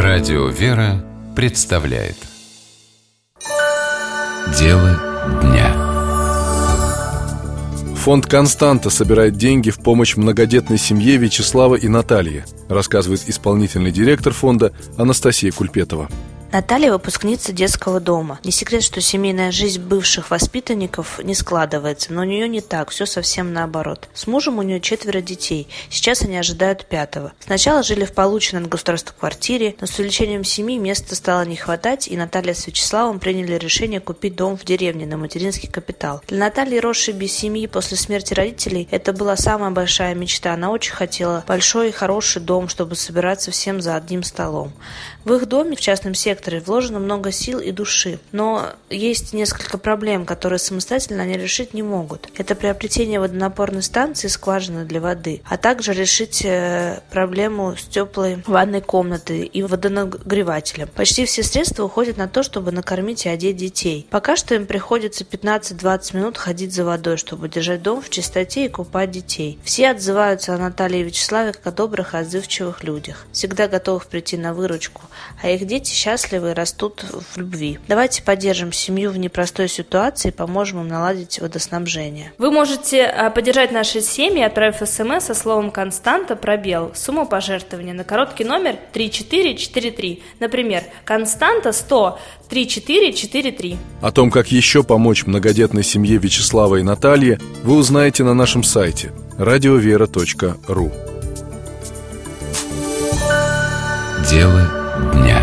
Радио «Вера» представляет Дело дня. Фонд «Константа» собирает деньги в помощь многодетной семье Вячеслава и Натальи, рассказывает исполнительный директор фонда Анастасия Кульпетова. Наталья – выпускница детского дома. Не секрет, что семейная жизнь бывших воспитанников не складывается, но у нее не так, все совсем наоборот. С мужем у нее 4 детей, сейчас они ожидают 5-го. Сначала жили в полученной от государства квартире, но с увеличением семьи места стало не хватать, и Наталья с Вячеславом приняли решение купить дом в деревне на материнский капитал. Для Натальи, росшей без семьи после смерти родителей, это была самая большая мечта. Она очень хотела большой и хороший дом, чтобы собираться всем за одним столом. В их доме, в частном секторе, вложено много сил и души, но есть несколько проблем, которые самостоятельно они решить не могут. Это приобретение водонапорной станции, скважины для воды, а также решить проблему с теплой ванной комнатой и водонагревателем. Почти все средства уходят на то, чтобы накормить и одеть детей. Пока что им приходится 15-20 минут ходить за водой, чтобы держать дом в чистоте и купать детей. Все отзываются о Наталье и Вячеславе как о добрых и отзывчивых людях, всегда готовых прийти на выручку, а их дети счастливы и растут в любви. Давайте поддержим семью в непростой ситуации и поможем им наладить водоснабжение. Вы можете поддержать наши семьи, отправив СМС со словом «Константа», пробел, сумму пожертвования на короткий номер 3443. Например, «Константа 100 3443». О том, как еще помочь многодетной семье Вячеслава и Натальи, вы узнаете на нашем сайте radiovera.ru. Дело дня.